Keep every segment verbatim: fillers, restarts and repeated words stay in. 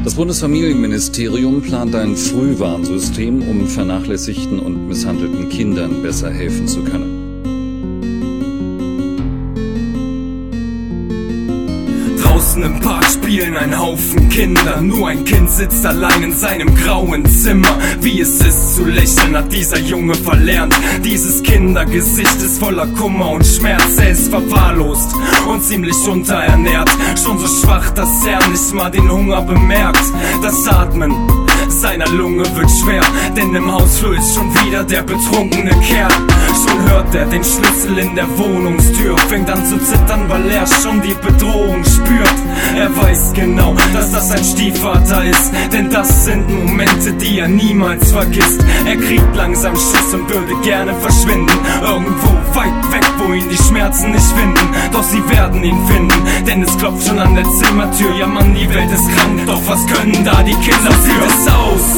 Das Bundesfamilienministerium plant ein Frühwarnsystem, um vernachlässigten und misshandelten Kindern besser helfen zu können. Draußen im Park spielen ein Haufen Kinder. Nur ein Kind sitzt allein in seinem grauen Zimmer. Wie es ist zu lächeln, hat dieser Junge verlernt. Dieses Kindergesicht ist voller Kummer und Schmerz. Er ist verwahrlost und ziemlich unterernährt. Schon so schwach, dass er nicht mal den Hunger bemerkt. Das Atmen seiner Lunge wird schwer, denn im Hausflur ist schon wieder der betrunkene Kerl. Schon hört er den Schlüssel in der Wohnungstür, fängt an zu zittern, weil er schon die Bedrohung spürt. Er weiß genau, dass das ein Stiefvater ist, denn das sind Momente, die er niemals vergisst. Er kriegt langsam Schiss und würde gerne verschwinden, irgendwo weit weg, wo ihn die Schmerzen nicht finden. Doch sie werden ihn finden, denn es klopft schon an der Zimmertür. Ja Mann, die Welt ist krank, doch was können da die Kinder für?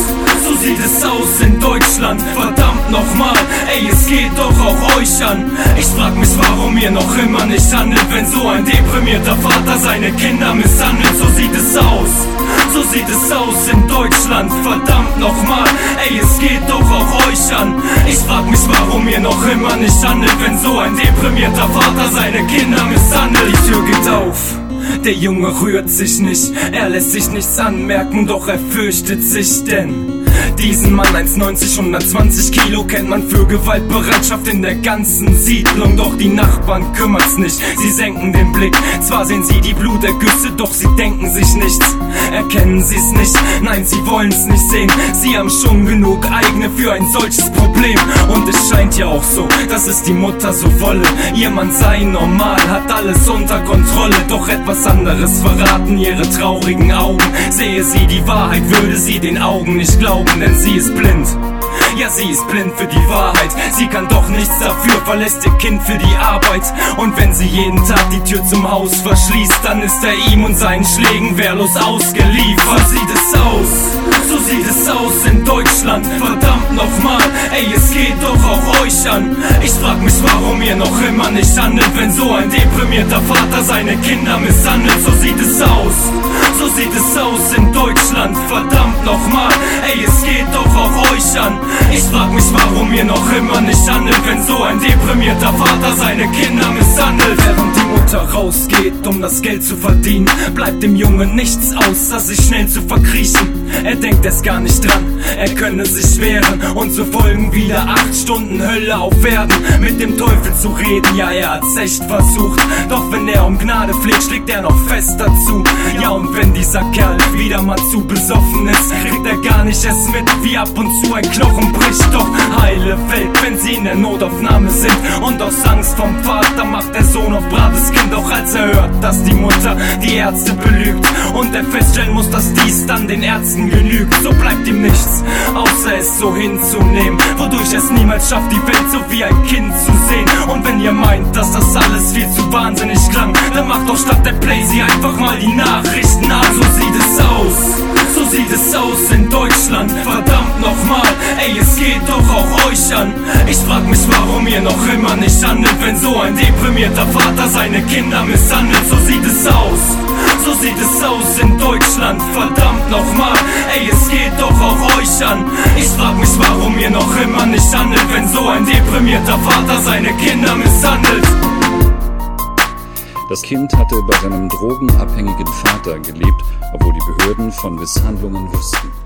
So sieht es aus in Deutschland, verdammt nochmal, ey, es geht doch auch euch an. Ich frag mich, warum ihr noch immer nicht handelt, wenn so ein deprimierter Vater seine Kinder misshandelt. So sieht es aus, so sieht es aus in Deutschland, verdammt nochmal, ey, es geht doch auch euch an. Ich frag mich, warum ihr noch immer nicht handelt, wenn so ein deprimierter Vater seine Kinder misshandelt. Die Tür geht auf. Der Junge rührt sich nicht, er lässt sich nichts anmerken, doch er fürchtet sich, denn diesen Mann eins neunzig, hundertzwanzig Kilo kennt man für Gewaltbereitschaft in der ganzen Siedlung. Doch die Nachbarn kümmert's nicht, sie senken den Blick. Zwar sehen sie die Blutergüsse, doch sie denken sich nichts. Erkennen sie's nicht, nein, sie wollen's nicht sehen. Sie haben schon genug eigene für ein solches Problem. Und es scheint ja auch so, dass es die Mutter so wolle. Ihr Mann sei normal, hat alles unter Kontrolle. Doch etwas anderes verraten ihre traurigen Augen. Sehe sie die Wahrheit, würde sie den Augen nicht glauben, denn sie ist blind. Ja, sie ist blind für die Wahrheit. Sie kann doch nichts dafür, verlässt ihr Kind für die Arbeit. Und wenn sie jeden Tag die Tür zum Haus verschließt, dann ist er ihm und seinen Schlägen wehrlos ausgeliefert. So sieht es aus, so sieht es aus in Deutschland, verdammt nochmal, ey, es geht doch auch euch an. Ich frag mich, warum ihr noch immer nicht handelt, wenn so ein deprimierter Vater seine Kinder misshandelt. So sieht es aus, so sieht es aus in Deutschland, verdammt nochmal, ey, es geht doch auch euch an. Ich frag mich, warum ihr noch immer nicht handelt, wenn so ein deprimierter Vater seine Kinder misshandelt. Während die Mutter rausgeht, um das Geld zu verdienen, bleibt dem Jungen nichts außer sich schnell zu verkriechen. Er denkt erst gar nicht dran, er könne sich wehren und so folgen wieder acht Stunden Hölle auf Erden. Mit dem Teufel zu reden, ja, er hat's echt versucht, doch wenn er um Gnade fleht, schlägt er noch fest dazu. Ja, und wenn dieser Kerl wieder mal zu besoffen ist, kriegt er gar nicht erst mit, wie ab und zu ein Knochen bricht. Doch heile Welt, wenn sie in der Notaufnahme sind, und aus Angst vom Vater macht der Sohn auf braves Kind. Doch als er hört, dass die Mutter die Ärzte belügt und er feststellen muss, dass dies dann den Ärzten genügt, so bleibt ihm nichts, außer es so hinzunehmen, wodurch es niemals schafft, die Welt so wie ein Kind zu sehen. Und wenn ihr meint, dass das alles viel zu wahnsinnig klang, dann macht doch statt der Playsee einfach mal die Nachrichten an. So sieht es aus, so sieht es aus in Deutschland, verdammt nochmal, ey, es geht doch auch euch an. Ich frag mich, warum ihr noch immer nicht handelt, wenn so ein deprimierter Vater seine Kinder misshandelt. So sieht es aus, so sieht es aus in Deutschland, verdammt nochmal, ey, es geht doch auch euch an. Ich frag mich, warum ihr noch immer nicht handelt, wenn so ein deprimierter Vater seine Kinder misshandelt. Das Kind hatte bei seinem drogenabhängigen Vater gelebt, obwohl die Behörden von Misshandlungen wussten.